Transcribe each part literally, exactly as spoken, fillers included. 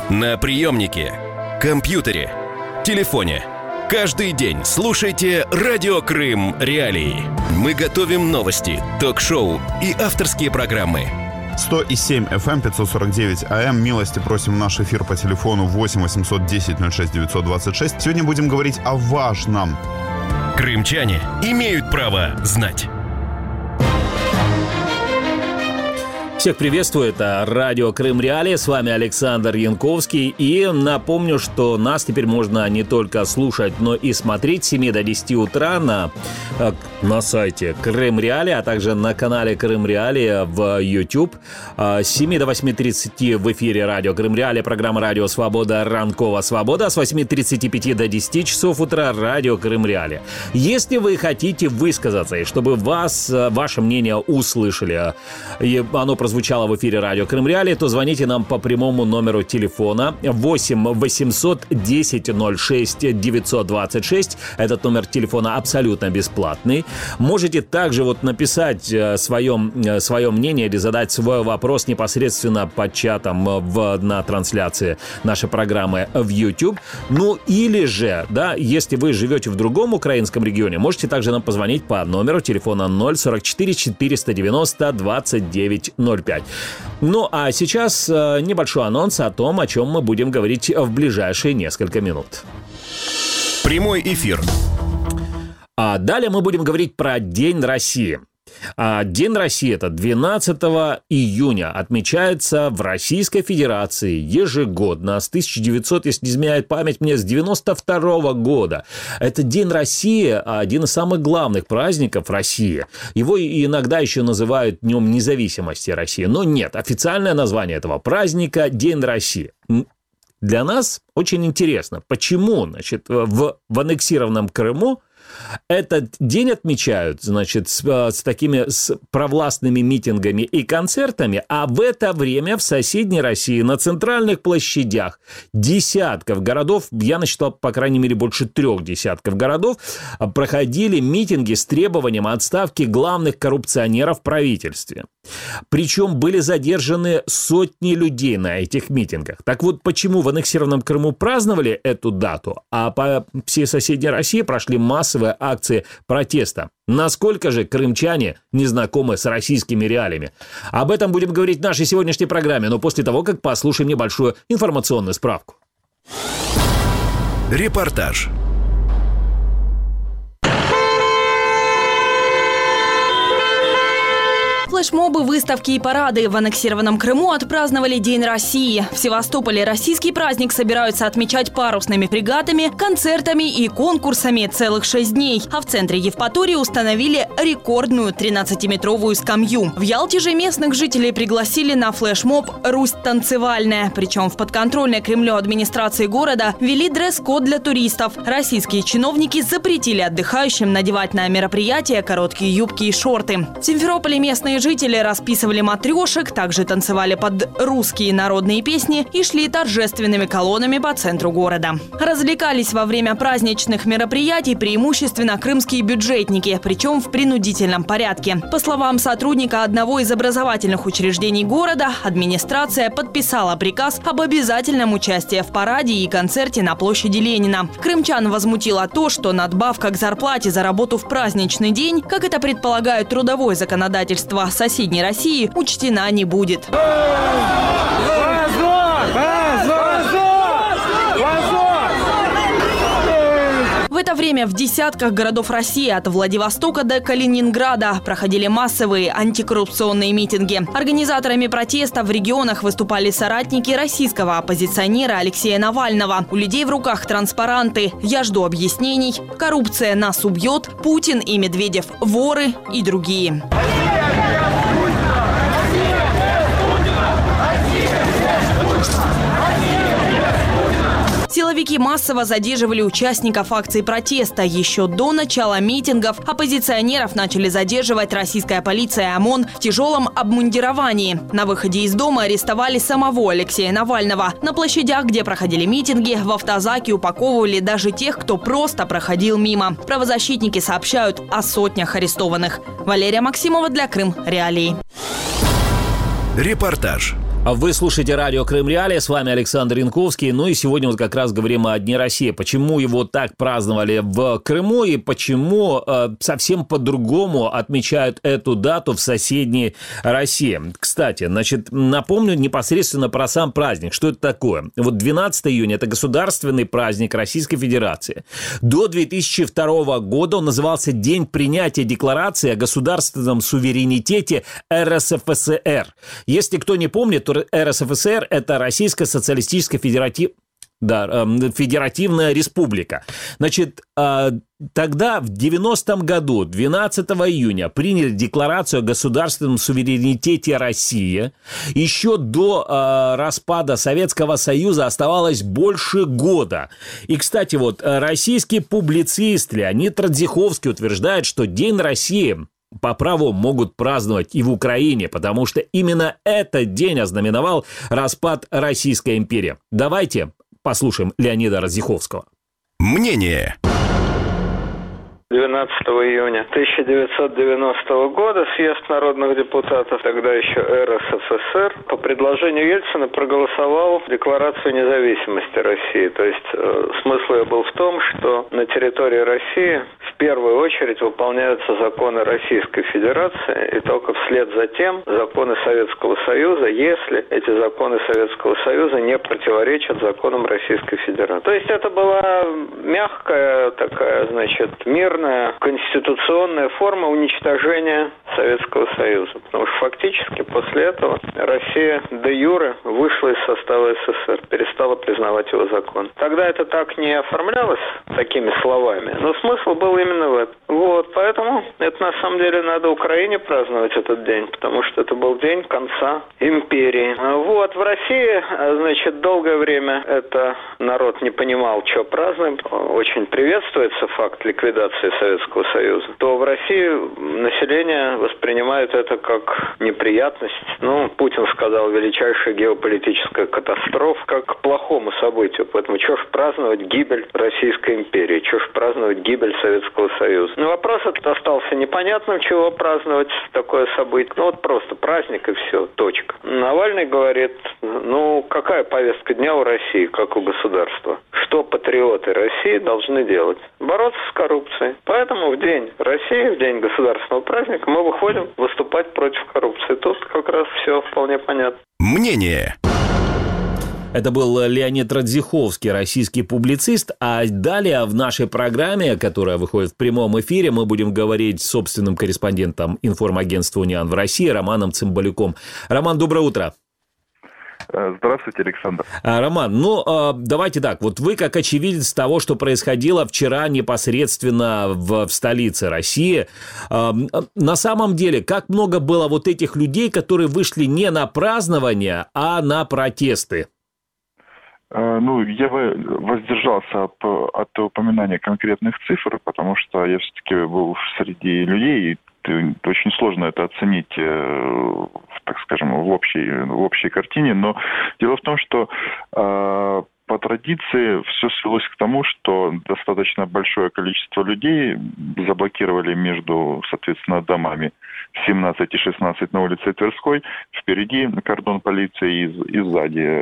На приемнике, компьютере, телефоне. Каждый день слушайте «Радио Крым. Реалии». Мы готовим новости, ток-шоу и авторские программы. сто семь эф эм, пятьсот сорок девять а эм. Милости просим в наш эфир по телефону восемь восемьсот десять ноль шесть девятьсот двадцать шесть. Сегодня будем говорить о важном. Крымчане имеют право знать. Всех приветствую, это радио Крым Реалии, с вами Александр Янковский. И напомню, что нас теперь можно не только слушать, но и смотреть с семи до десяти утра на, на сайте Крым Реалии, а также на канале Крым Реалии в YouTube. С семи до восьми тридцати в эфире радио Крым Реалии, программа «Радио Свобода», «Ранкова Свобода». С восьми тридцати пяти до десяти часов утра радио Крым Реалии. Если вы хотите высказаться, и чтобы вас, ваше мнение услышали, и оно прозвучало звучало в эфире радио Крым Реалии, то звоните нам по прямому номеру телефона восемь восемьсот десять ноль шесть девятьсот двадцать шесть. Этот номер телефона абсолютно бесплатный. Можете также вот написать свое, свое мнение или задать свой вопрос непосредственно под чатом в, на трансляции нашей программы в YouTube. Ну или же, да, если вы живете в другом украинском регионе, можете также нам позвонить по номеру телефона ноль сорок четыре четыреста девяносто двадцать девять ноль пять. Ну, а сейчас э, небольшой анонс о том, о чем мы будем говорить в ближайшие несколько минут. Прямой эфир. А далее мы будем говорить про День России. А День России – это двенадцатого июня, отмечается в Российской Федерации ежегодно с тысяча девятисотого, если не изменяет память мне, с девяносто второго года. Это День России, один из самых главных праздников России. Его иногда еще называют Днем независимости России, но нет, официальное название этого праздника – День России. Для нас очень интересно, почему, значит, в, в аннексированном Крыму этот день отмечают, значит, с, с такими с провластными митингами и концертами, а в это время в соседней России на центральных площадях десятков городов, я насчитал, по крайней мере, больше трех десятков городов, проходили митинги с требованием отставки главных коррупционеров в правительстве. Причем были задержаны сотни людей на этих митингах. Так вот, почему в аннексированном Крыму праздновали эту дату, а по всей соседней России прошли массовые акции протеста? Насколько же крымчане не знакомы с российскими реалиями? Об этом будем говорить в нашей сегодняшней программе, но после того, как послушаем небольшую информационную справку. Репортаж. Флешмобы, выставки и парады в аннексированном Крыму отпраздновали День России. В Севастополе российский праздник собираются отмечать парусными фрегатами, концертами и конкурсами целых шесть дней. А в центре Евпатории установили рекордную тринадцатиметровую скамью. В Ялте же местных жителей пригласили на флешмоб «Русь танцевальная». Причем в подконтрольной Кремлю администрации города ввели дресс-код для туристов. Российские чиновники запретили отдыхающим надевать на мероприятия короткие юбки и шорты. В Симферополе местные жители расписывали матрешек, также танцевали под русские народные песни и шли торжественными колоннами по центру города. Развлекались во время праздничных мероприятий преимущественно крымские бюджетники, причем в принудительном порядке. По словам сотрудника одного из образовательных учреждений города, администрация подписала приказ об обязательном участии в параде и концерте на площади Ленина. Крымчан возмутило то, что надбавка к зарплате за работу в праздничный день, как это предполагает трудовое законодательство соседней России, учтена не будет. В это время в десятках городов России от Владивостока до Калининграда проходили массовые антикоррупционные митинги. Организаторами протеста в регионах выступали соратники российского оппозиционера Алексея Навального. У людей в руках транспаранты «Я жду объяснений», «Коррупция нас убьет», «Путин и Медведев воры» и другие. Силовики массово задерживали участников акций протеста. Еще до начала митингов оппозиционеров начали задерживать российская полиция и ОМОН в тяжелом обмундировании. На выходе из дома арестовали самого Алексея Навального. На площадях, где проходили митинги, в автозаки упаковывали даже тех, кто просто проходил мимо. Правозащитники сообщают о сотнях арестованных. Валерия Максимова для Крым Реалии. Репортаж. Вы слушаете радио Крым Реалии, с вами Александр Янковский. Ну и сегодня вот как раз говорим о Дне России. Почему его так праздновали в Крыму и почему э, совсем по-другому отмечают эту дату в соседней России. Кстати, значит, напомню непосредственно про сам праздник. Что это такое? Вот двенадцатого июня – это государственный праздник Российской Федерации. До две тысячи второго года он назывался День принятия декларации о государственном суверенитете эр эс эф эс эр. Если кто не помнит, то эр эс эф эс эр – это Российская социалистическая федератив... да, федеративная республика. Значит, тогда в девяностом году, двенадцатого июня, приняли декларацию о государственном суверенитете России. Еще до распада Советского Союза оставалось больше года. И, кстати, вот российский публицист Леонид Радзиховский утверждает, что День России по праву могут праздновать и в Украине, потому что именно этот день ознаменовал распад Российской империи. Давайте послушаем Леонида Радзиховского. Мнение. двенадцатого июня тысяча девятьсот девяностого года съезд народных депутатов, тогда еще эр эс эф эс эр, по предложению Ельцина проголосовал Декларацию независимости России. То есть э, смысл ее был в том, что на территории России в первую очередь выполняются законы Российской Федерации, и только вслед за тем законы Советского Союза, если эти законы Советского Союза не противоречат законам Российской Федерации. То есть это была мягкая такая, значит, мирная конституционная форма уничтожения Советского Союза. Потому что фактически после этого Россия де юре вышла из состава эс эс эс эр, перестала признавать его закон. Тогда это так не оформлялось такими словами, но смысл был именно в этом. Вот, поэтому это на самом деле надо Украине праздновать этот день, потому что это был день конца империи. Вот, в России, значит, долгое время это народ не понимал, что празднуем. Очень приветствуется факт ликвидации Советского Союза. То в России население воспринимает это как неприятность. Ну, Путин сказал, величайшая геополитическая катастрофа, как к плохому событию. Поэтому что ж праздновать гибель Российской империи, что ж праздновать гибель Советского Союза. Но вопрос этот остался непонятным, чего праздновать такое событие. Ну вот просто праздник и все, точка. Навальный говорит, ну какая повестка дня у России, как у государства? Что патриоты России должны делать? Бороться с коррупцией. Поэтому в день России, в день государственного праздника мы выходим выступать против коррупции. Тут как раз все вполне понятно. Мнение. Это был Леонид Радзиховский, российский публицист. А далее в нашей программе, которая выходит в прямом эфире, мы будем говорить с собственным корреспондентом информагентства «Униан» в России Романом Цымбалюком. Роман, доброе утро. Здравствуйте, Александр. Роман, ну, давайте так. Вот вы, как очевидец того, что происходило вчера непосредственно в, в столице России, на самом деле, как много было вот этих людей, которые вышли не на празднование, а на протесты? Ну, я бы воздержался от, от упоминания конкретных цифр, потому что я все-таки был среди людей, и очень сложно это оценить, так скажем, в общей, в общей картине. Но дело в том, что по традиции все свелось к тому, что достаточно большое количество людей заблокировали между, соответственно, домами семнадцать и шестнадцать на улице Тверской. Впереди кордон полиции и, и сзади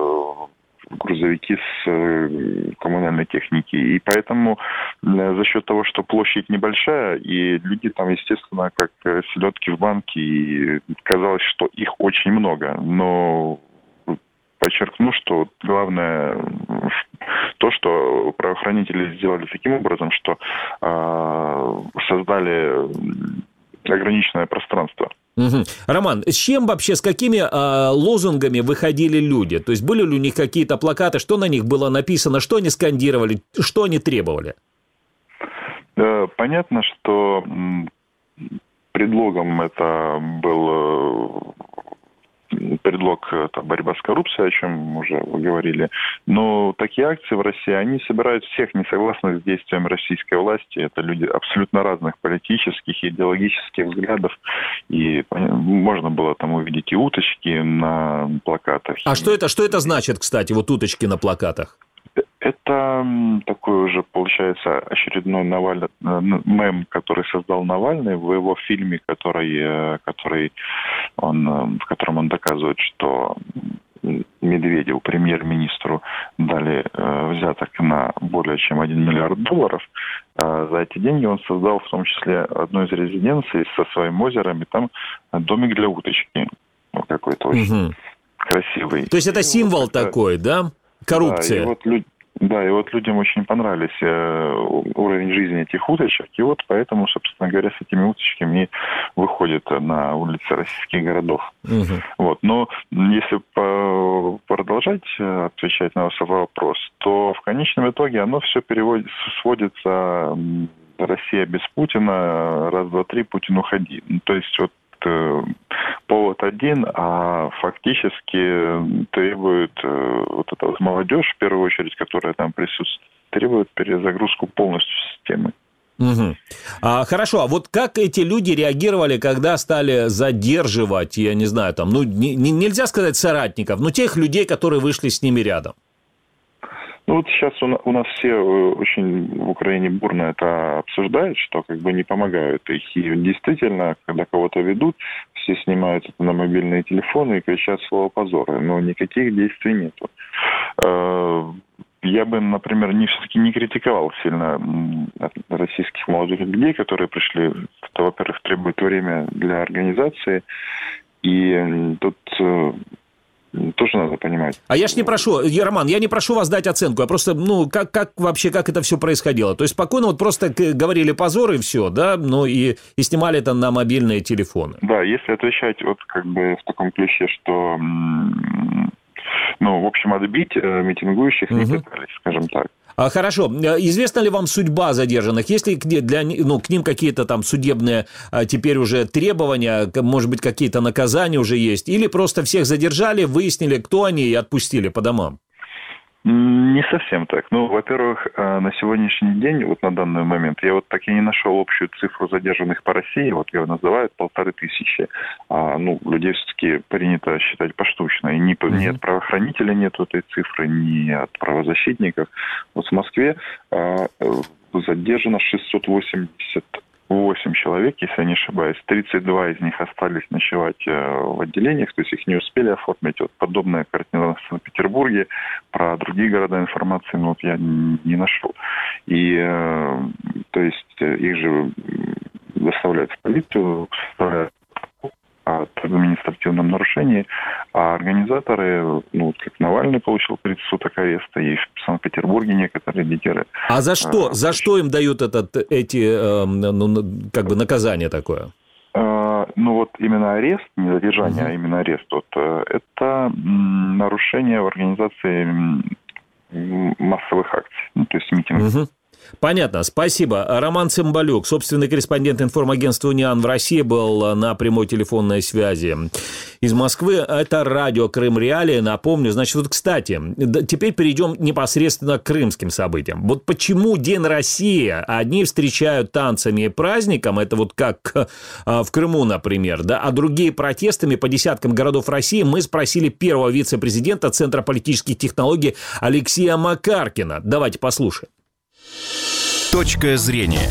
грузовики с э, коммунальной техники. И поэтому э, за счет того, что площадь небольшая, и люди там, естественно, как э, селедки в банке, и казалось, что их очень много. Но подчеркну, что главное то, что правоохранители сделали таким образом, что э, создали ограниченное пространство. Угу. Роман, с чем вообще, с какими э, лозунгами выходили люди? То есть были ли у них какие-то плакаты, что на них было написано, что они скандировали, что они требовали? Понятно, что предлогом это был предлог – это борьба с коррупцией, о чем уже вы говорили. Но такие акции в России, они собирают всех несогласных с действиями российской власти. Это люди абсолютно разных политических и идеологических взглядов. И можно было там увидеть и уточки на плакатах. А что это, что это значит, кстати, вот уточки на плакатах? Это это такой уже, получается, очередной Наваль... мем, который создал Навальный в его фильме, который, который он, в котором он доказывает, что Медведеву, премьер-министру, дали э, взяток на более чем один миллиард долларов. А за эти деньги он создал в том числе одну из резиденций со своим озером, и там домик для уточки. Вот какой-то очень угу. красивый. То есть это символ вот, такой, да? Коррупция. Да, и вот люди... Да, и вот людям очень понравились э, уровень жизни этих уточек, и вот поэтому, собственно говоря, с этими уточками и выходят на улицы российских городов. Угу. Вот. Но если по- продолжать отвечать на ваш вопрос, то в конечном итоге оно все переводится, сводится Россия без Путина, раз, два, три, Путин уходи. Ну, то есть вот повод один, а фактически требует вот эта вот молодежь, в первую очередь, которая там присутствует, требует перезагрузку полностью системы. Угу. А, хорошо, а вот как эти люди реагировали, когда стали задерживать, я не знаю, там, ну, не, нельзя сказать соратников, но тех людей, которые вышли с ними рядом? Ну вот сейчас у нас все очень в Украине бурно это обсуждают, что как бы не помогают их. И действительно, когда кого-то ведут, все снимают это на мобильные телефоны и кричат слово позора. Но никаких действий нету. Я бы, например, не, все-таки не критиковал сильно российских молодых людей, которые пришли. Это, во-первых, требует время для организации. И тут... тоже надо понимать. А я ж не прошу, Роман, я не прошу вас дать оценку, я просто, ну, как, как вообще, как это все происходило? То есть спокойно вот просто говорили позор и все, да, ну и, и снимали это на мобильные телефоны. Да, если отвечать вот как бы в таком ключе, что, ну, в общем, отбить митингующих угу. не пытались, скажем так. А, хорошо. Известна ли вам судьба задержанных? Есть ли для, ну, к ним какие-то там судебные а, теперь уже требования, может быть, какие-то наказания уже есть? Или просто всех задержали, выяснили, кто они, и отпустили по домам? Не совсем так. Ну, во-первых, на сегодняшний день, вот на данный момент, я вот так и не нашел общую цифру задержанных по России, вот ее называют полторы тысячи. А, ну, людей все-таки принято считать поштучно. И ни, uh-huh. ни от правоохранителей нет этой цифры, ни от правозащитников. Вот в Москве а, задержано шестьсот восемьдесят восемь человек, если я не ошибаюсь. тридцать два из них остались ночевать в отделениях, то есть их не успели оформить. Вот подобная картина в Санкт-Петербурге. Про другие города информации, ну, вот я не нашел. И, то есть, их же доставляют в полицию, составляют о административном нарушении, а организаторы, ну, как Навальный получил тридцать суток ареста, и в Санкт-Петербурге некоторые лидеры. А за что? А, за что им дают этот, эти, э, ну, как бы наказание такое? Э, ну, вот именно арест, не задержание, угу. а именно арест, вот, это нарушение в организации массовых акций, ну, то есть митингов. Угу. Понятно, спасибо. Роман Цымбалюк, собственный корреспондент информагентства «Униан» в России, был на прямой телефонной связи из Москвы. Это радио «Крым Реалии». Напомню, значит, вот, кстати, теперь перейдем непосредственно к крымским событиям. Вот почему День России одни встречают танцами и праздником, это вот как в Крыму, например, да, а другие протестами по десяткам городов России, мы спросили первого вице-президента Центра политических технологий Алексея Макаркина. Давайте послушаем. Точка зрения.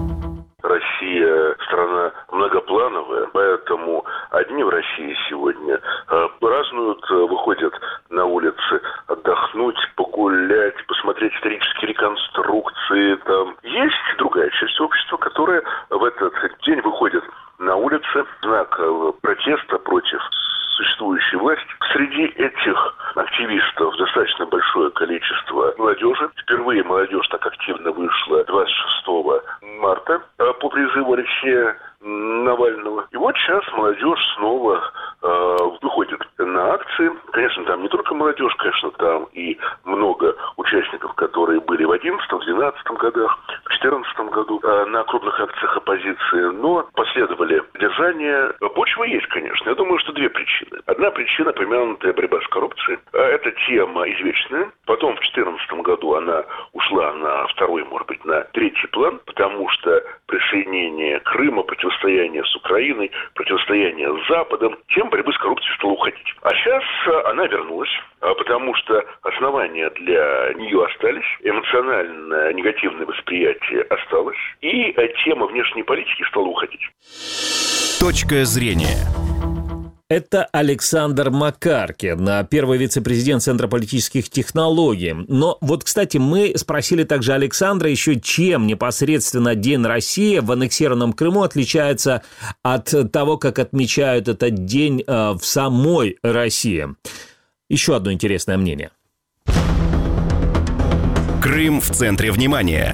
Россия страна многоплановая, поэтому одни в России сегодня празднуют, выходят на улицы отдохнуть, погулять, посмотреть исторические реконструкции. Там есть другая часть общества, которая в этот день выходит на улицы в знак протеста против существующей власти. Среди этих активистов достаточно большое количество молодежи. Впервые молодежь так активно вышла двадцать шестого марта по призыву Алексея Навального. И вот сейчас молодежь снова э, выходит на акции. Конечно, там не только молодежь, конечно, там и много участников, которые были в одиннадцатом, двенадцатом годах, в четырнадцатом году э, на крупных акциях оппозиции, но последовали задержания. Почва есть, конечно. Я думаю, что две причины. Одна причина — помянутая борьба с коррупцией. Эта тема извечная. Потом в четырнадцатом году она ушла на второй, может быть, на третий план, потому что присоединение Крыма, противостояние с Украиной, противостояние с Западом, тема борьбы с коррупцией стала уходить. А сейчас она вернулась, потому потому что основания для нее остались, эмоциональное негативное восприятие осталось, и тема внешней политики стала уходить. Точка зрения. Это Александр Макаркин, первый вице-президент Центра политических технологий. Но вот, кстати, мы спросили также Александра еще, чем непосредственно День России в аннексированном Крыму отличается от того, как отмечают этот день в самой России. Еще одно интересное мнение. Крым в центре внимания.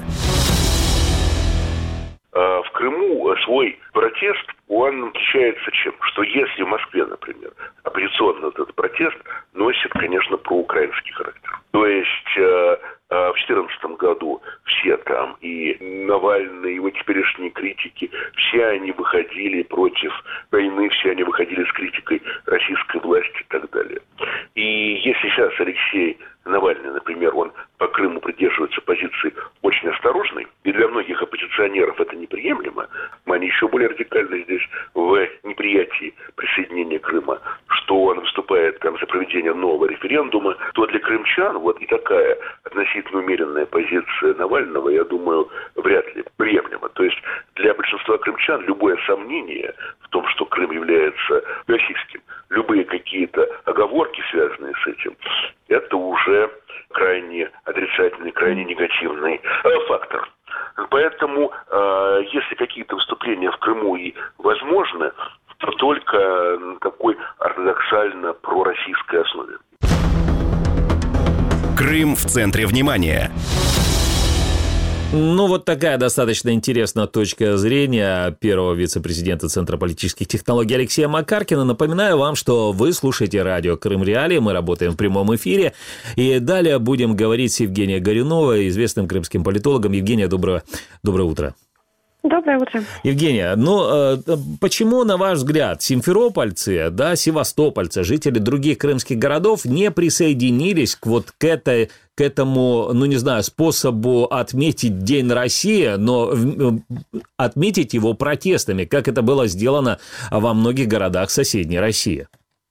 В Крыму свой протест, он отличается чем? Что если в Москве, например, оппозиционный этот протест носит, конечно, проукраинский характер. То есть э, э, в две тысячи четырнадцатом году все там, и Навальный, и его теперешние критики, все они выходили против войны, все они выходили с критикой российской власти и так далее. И если сейчас Алексей Навальный, например, он по Крыму придерживается позиции очень осторожной, и для многих оппозиционеров это неприемлемо, они еще более радикальны здесь в неприятии присоединения Крыма, что он выступает там за проведение нового референдума, то для крымчан вот и такая относительно умеренная позиция Навального, я думаю, вряд ли приемлема. То есть для большинства крымчан любое сомнение в том, что Крым является российским, любые какие-то оговорки, связанные с этим, это уже крайне отрицательный, крайне негативный э, фактор. Поэтому, э, если какие-то выступления в Крыму и возможны, то только на такой ортодоксально пророссийской основе. Крым в центре внимания. Ну, вот такая достаточно интересная точка зрения первого вице-президента Центра политических технологий Алексея Макаркина. Напоминаю вам, что вы слушаете радио Крым Реалии, мы работаем в прямом эфире. И далее будем говорить с Евгенией Горюновой, известным крымским политологом. Евгения, доброе, доброе утро. Доброе утро. Евгения, ну почему, на ваш взгляд, симферопольцы, да, севастопольцы, жители других крымских городов не присоединились к вот к этой, к этому, ну не знаю, способу отметить День России, но отметить его протестами, как это было сделано во многих городах соседней России?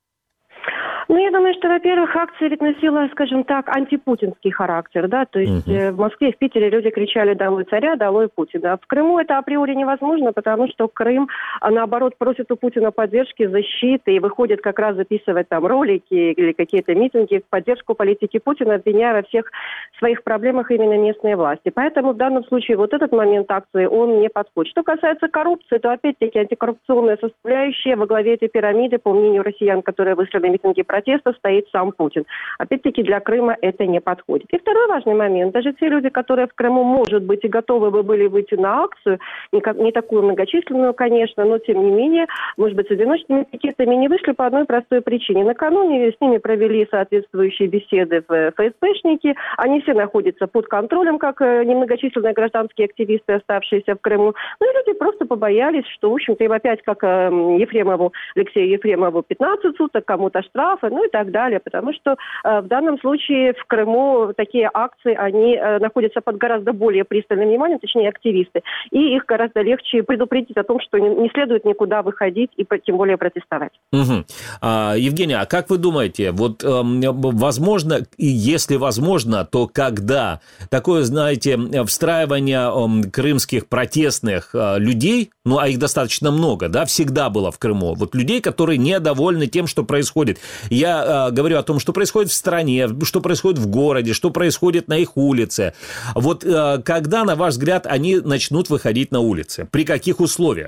Ну, я думаю, что, во-первых, акция ведь носила, скажем так, антипутинский характер, да, то есть uh-huh. в Москве и в Питере люди кричали «Долой царя, долой Путина». В Крыму это априори невозможно, потому что Крым, наоборот, просит у Путина поддержки, защиты и выходит как раз записывать там ролики или какие-то митинги в поддержку политики Путина, обвиняя во всех своих проблемах именно местные власти. Поэтому в данном случае вот этот момент акции, он не подходит. Что касается коррупции, то опять-таки антикоррупционная составляющая во главе этой пирамиды, по мнению россиян, которые вышли на митинги протеста, стоит сам Путин. Опять-таки для Крыма это не подходит. И второй важный момент. Даже те люди, которые в Крыму, может быть, и готовы бы были выйти на акцию, не, как, не такую многочисленную, конечно, но тем не менее, может быть, с одиночными пикетами не вышли по одной простой причине. Накануне с ними провели соответствующие беседы в ФСБшники. Они все находятся под контролем, как немногочисленные гражданские активисты, оставшиеся в Крыму. Ну и люди просто побоялись, что, в общем-то, им опять, как Ефремову, Алексею Ефремову, пятнадцать суток, кому-то штрафы, ну и так далее, потому что э, в данном случае в Крыму такие акции, они э, находятся под гораздо более пристальным вниманием, точнее активисты, и их гораздо легче предупредить о том, что не, не следует никуда выходить и тем более протестовать. Угу. А, Евгения, а как вы думаете, вот э, возможно, и если возможно, то когда такое, знаете, встраивание э, крымских протестных э, людей, ну а их достаточно много, да, всегда было в Крыму, вот людей, которые недовольны тем, что происходит. Я э, говорю о том, что происходит в стране, что происходит в городе, что происходит на их улице. Вот э, когда, на ваш взгляд, они начнут выходить на улицы? При каких условиях?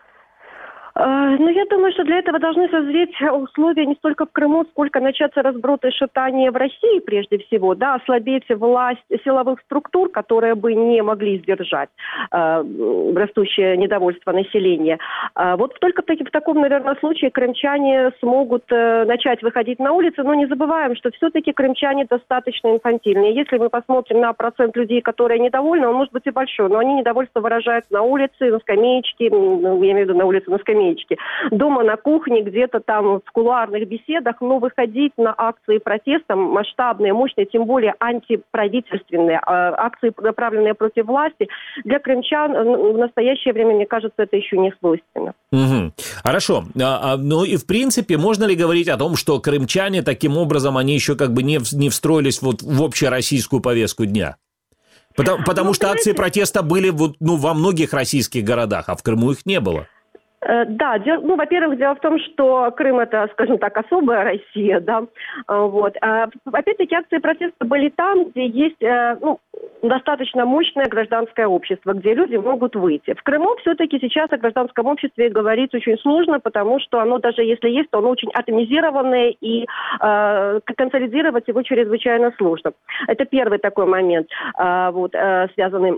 Ну, я думаю, что для этого должны созреть условия не столько в Крыму, сколько начаться разброд и шатание в России прежде всего, да, ослабеть власть силовых структур, которые бы не могли сдержать э, растущее недовольство населения. А вот только в, таки, в таком, наверное, случае крымчане смогут э, начать выходить на улицы, но не забываем, что все-таки крымчане достаточно инфантильные. Если мы посмотрим на процент людей, которые недовольны, он может быть и большой, но они недовольство выражают на улице, на скамеечке, ну, я имею в виду на улице, на скамеечке. возможности дома на кухне, где-то там в кулуарных беседах, но выходить на акции протеста масштабные, мощные, тем более антиправительственные, акции, направленные против власти, для крымчан в настоящее время, мне кажется, это еще не свойственно. Угу. Хорошо. А, ну и в принципе, можно ли говорить о том, что крымчане таким образом, они еще как бы не, не встроились вот в общероссийскую повестку дня? Потому, потому ну, что акции протеста были вот, ну, во многих российских городах, а в Крыму их не было. Да, дел, ну, во-первых, дело в том, что Крым это, скажем так, особая Россия, да, вот. А, опять-таки акции протеста были там, где есть, ну, достаточно мощное гражданское общество, где люди могут выйти. В Крыму все-таки сейчас о гражданском обществе говорить очень сложно, потому что оно даже если есть, то оно очень атомизированное и э, консолидировать его чрезвычайно сложно. Это первый такой момент, э, вот, э, связанный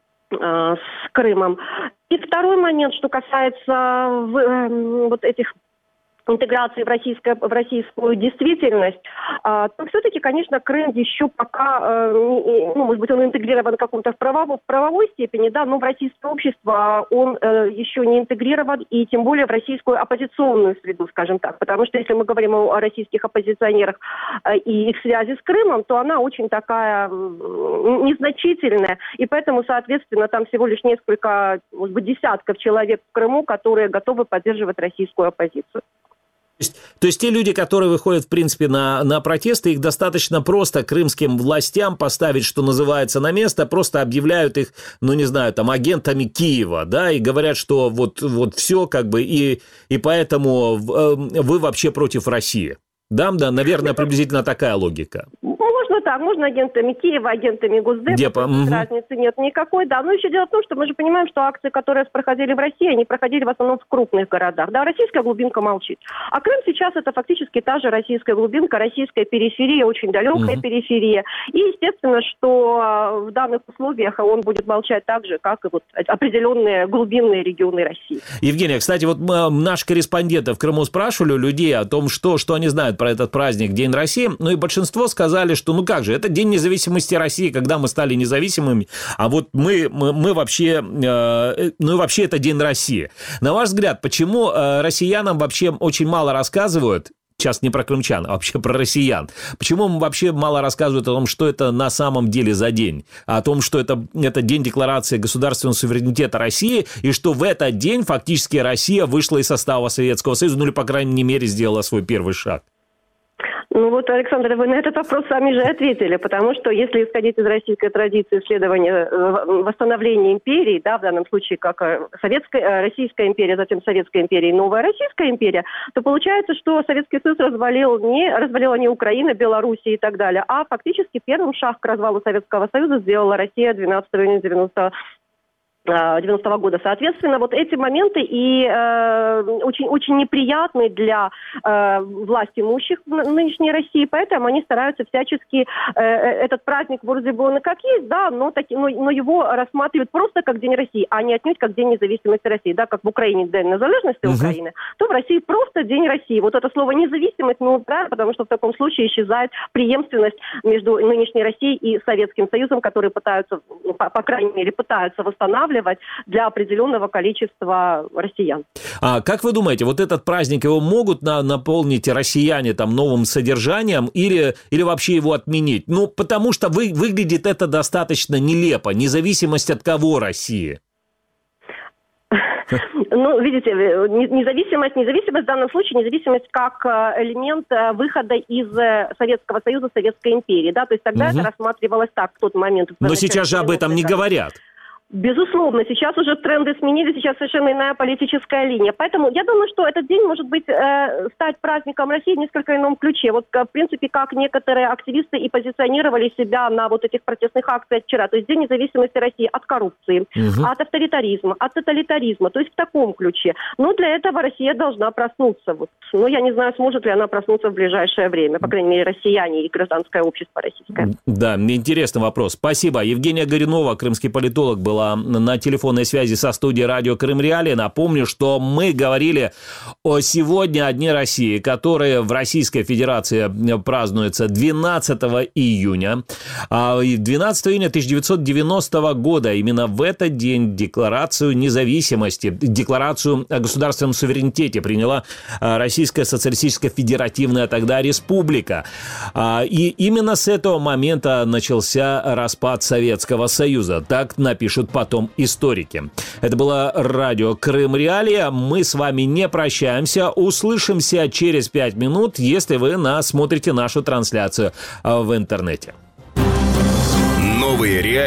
с Крымом. И второй момент, что касается э, вот этих интеграции в, российское, в российскую действительность, а, то все-таки, конечно, Крым еще пока, э, ну, может быть, он интегрирован в каком-то в, правовой, в правовой степени, да, но в российское общество он э, еще не интегрирован, и тем более в российскую оппозиционную среду, скажем так. Потому что если мы говорим о, о российских оппозиционерах э, и их связи с Крымом, то она очень такая э, незначительная, и поэтому, соответственно, там всего лишь несколько, может быть, десятков человек в Крыму, которые готовы поддерживать российскую оппозицию. То есть, то есть те люди, которые выходят, в принципе, на, на протесты, их достаточно просто крымским властям поставить, что называется, на место, просто объявляют их, ну, не знаю, там, агентами Киева, да, и говорят, что вот, вот все, как бы, и, и поэтому вы вообще против России. Да, да, наверное, приблизительно такая логика. Можно так, можно агентами Киева, агентами Госдепа, Депа, угу. Разницы нет никакой, да. Но еще дело в том, что мы же понимаем, что акции, которые проходили в России, они проходили в основном в крупных городах. Да, российская глубинка молчит. А Крым сейчас это фактически та же российская глубинка, российская периферия, очень далекая угу. периферия. И естественно, что в данных условиях он будет молчать так же, как и вот определенные глубинные регионы России. Евгения, кстати, вот наши корреспонденты в Крыму спрашивали у людей о том, что, что они знают про этот праздник День России, ну и большинство сказали, что ну как же, это День независимости России, когда мы стали независимыми, а вот мы, мы, мы вообще, э, ну и вообще это День России. На ваш взгляд, почему э, россиянам вообще очень мало рассказывают, сейчас не про крымчан, а вообще про россиян, почему им вообще мало рассказывают о том, что это на самом деле за день, о том, что это, это День декларации государственного суверенитета России, и что в этот день фактически Россия вышла из состава Советского Союза, ну или, по крайней мере, сделала свой первый шаг? Ну вот, Александр, вы на этот вопрос сами же ответили, потому что если исходить из российской традиции исследования восстановления империи, да, в данном случае как Советская, Российская империя, затем Советская империя и Новая Российская империя, то получается, что Советский Союз развалил не, развалила не Украина, Белоруссия и так далее, а фактически первым шаг к развалу Советского Союза сделала Россия двенадцатого июня девяностого девяностого года. Соответственно, вот эти моменты и э, очень, очень неприятны для э, власть имущих в нынешней России, поэтому они стараются всячески э, этот праздник, вроде бы он и как есть, да, но, таки, но, но его рассматривают просто как День России, а не отнюдь как День независимости России. Да, как в Украине День незалежности uh-huh. Украины, то в России просто День России. Вот это слово независимость, ну, правильно, потому что в таком случае исчезает преемственность между нынешней Россией и Советским Союзом, которые пытаются, по, по крайней мере, пытаются восстанавливать для определенного количества россиян. А как вы думаете, вот этот праздник, его могут на, наполнить россияне там новым содержанием или, или вообще его отменить? Ну, потому что вы, выглядит это достаточно нелепо. Независимость от кого России? Ну, видите, независимость, независимость в данном случае, независимость как элемент выхода из Советского Союза, Советской империи, да, то есть тогда угу. это рассматривалось так в тот момент. Но сейчас же об этом не говорят. Безусловно, сейчас уже тренды сменились, сейчас совершенно иная политическая линия. Поэтому я думаю, что этот день может быть э, стать праздником России в несколько ином ключе. Вот, в принципе, как некоторые активисты и позиционировали себя на вот этих протестных акциях вчера. То есть День независимости России от коррупции, угу. от авторитаризма, от тоталитаризма. То есть в таком ключе. Но для этого Россия должна проснуться. Вот. Но я не знаю, сможет ли она проснуться в ближайшее время. По крайней мере, россияне и гражданское общество российское. Да, мне интересный вопрос. Спасибо. Евгения Горюнова, крымский политолог, была была на телефонной связи со студией радио Крым Реалии. Напомню, что мы говорили о сегодня о Дне России, который в Российской Федерации празднуется двенадцатого июня. двенадцатого июня тысяча девятьсот девяностого года именно в этот день Декларацию независимости, Декларацию о государственном суверенитете приняла Российская Социалистическая Федеративная тогда республика. И именно с этого момента начался распад Советского Союза. Так напишут потом историки. Это было радио Крым Реалии. Мы с вами не прощаемся. Услышимся через пять минут, если вы нас смотрите нашу трансляцию в интернете. Новые реалии.